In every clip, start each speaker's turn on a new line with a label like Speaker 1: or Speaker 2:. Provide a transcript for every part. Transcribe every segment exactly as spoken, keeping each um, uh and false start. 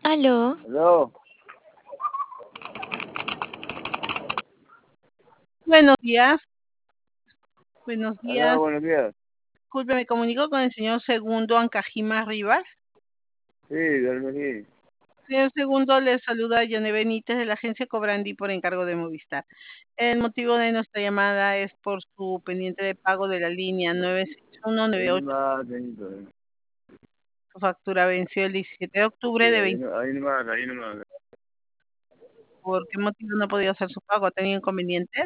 Speaker 1: Aló.
Speaker 2: Aló.
Speaker 3: Buenos días. Buenos
Speaker 2: Aló,
Speaker 3: días.
Speaker 2: buenos días.
Speaker 3: Disculpe, me comunico con el señor Segundo Ancajima Rivas.
Speaker 2: Sí, duerme aquí.
Speaker 3: Señor Segundo, le saluda Yane Benítez de la agencia Cobrandi por encargo de Movistar. El motivo de nuestra llamada es por su pendiente de pago de la línea nueve seis uno nueve
Speaker 2: Ahí
Speaker 3: ocho.
Speaker 2: nomás, señorito, eh.
Speaker 3: Su factura venció el diecisiete de
Speaker 2: Sí,
Speaker 3: octubre de
Speaker 2: ahí,
Speaker 3: veinte.
Speaker 2: no- ahí nomás, ahí nomás.
Speaker 3: ¿Por qué motivo no ha podido hacer su pago? ¿Ha tenido inconvenientes?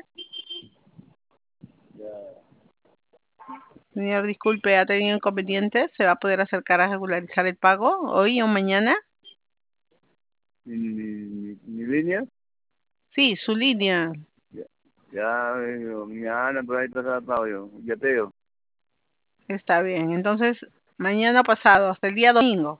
Speaker 2: Ya.
Speaker 3: Señor, disculpe, ¿ha tenido inconvenientes? ¿Se va a poder acercar a regularizar el pago hoy o mañana?
Speaker 2: ¿Mi, mi, mi, mi línea?
Speaker 3: Sí, su línea.
Speaker 2: Ya, ya, eh, mi Ana por ahí pasaba pago yo. Ya te digo.
Speaker 3: Está bien. Entonces, mañana pasado, hasta el día domingo.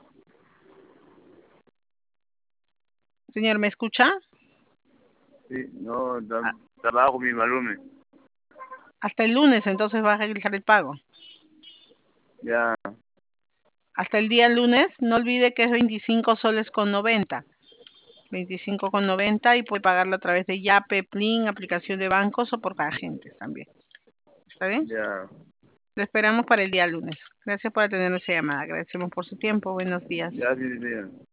Speaker 3: Señor, ¿me escucha?
Speaker 2: Sí, no, tra-
Speaker 3: Ah,
Speaker 2: trabajo mi malume.
Speaker 3: hasta el lunes, entonces va a realizar el pago.
Speaker 2: Ya,
Speaker 3: Hasta el día lunes, no olvide que es veinticinco soles con noventa. veinticinco con noventa y puede pagarlo a través de Yape, Plin, aplicación de bancos o por agentes también. ¿Está bien?
Speaker 2: ya.
Speaker 3: Lo esperamos para el día lunes. Gracias por atender nuestra llamada. Agradecemos por su tiempo. Buenos días.
Speaker 2: Ya, sí, sí, sí.